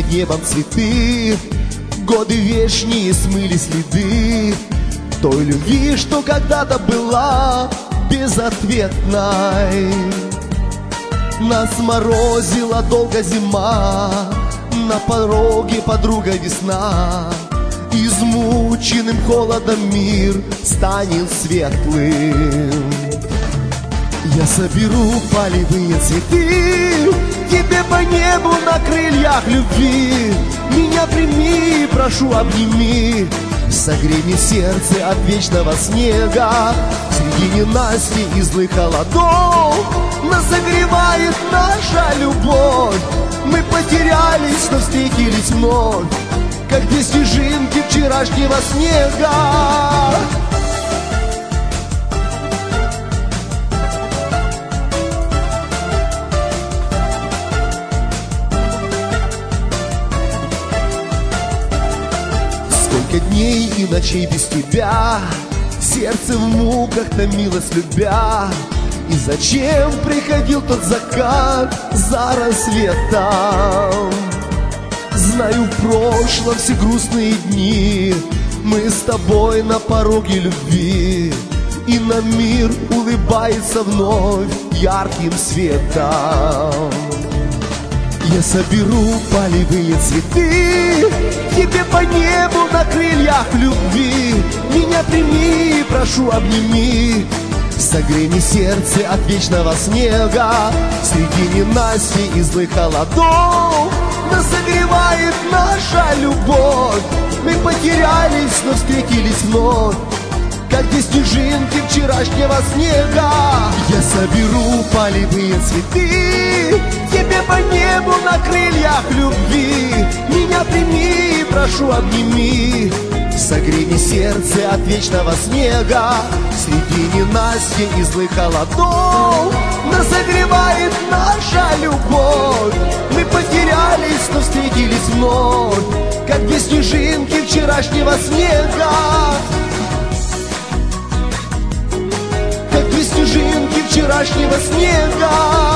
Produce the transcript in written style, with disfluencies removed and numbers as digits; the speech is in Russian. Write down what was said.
под небом цветы, годы вечные смыли следы той любви, что когда-то была безответной. Нас морозила долго зима, на пороге подруга весна. Измученным холодом мир станет светлым. Я соберу полевые цветы, тебе по небу на крыльях любви. Меня прими, прошу, обними, согрей мне сердце от вечного снега. Среди ненасти и злых холодов нас согревает наша любовь. Мы потерялись, но встретились вновь, как две снежинки вчерашнего снега. Сколько дней и ночей без тебя, сердце в муках томилось любя. И зачем приходил тот закат за рассветом? Знаю, в прошлом все грустные дни мы с тобой на пороге любви, и на мир улыбается вновь ярким светом. Я соберу полевые цветы, тебе по небу на крыльях любви. Меня прими, прошу, обними, согрей мне сердце от вечного снега. Среди ненасти и злых холодов нас согревает наша любовь. Мы потерялись, но встретились вновь, как две снежинки вчерашнего снега. Я соберу полевые цветы, тебе по небу на крыльях любви. Меня прими, прошу, обними, согрей мне сердце от вечного снега. Среди ненасти и злых холодов нас согревает наша любовь. Мы потерялись, но встретились вновь, как две снежинки вчерашнего снега. Как две снежинки вчерашнего снега.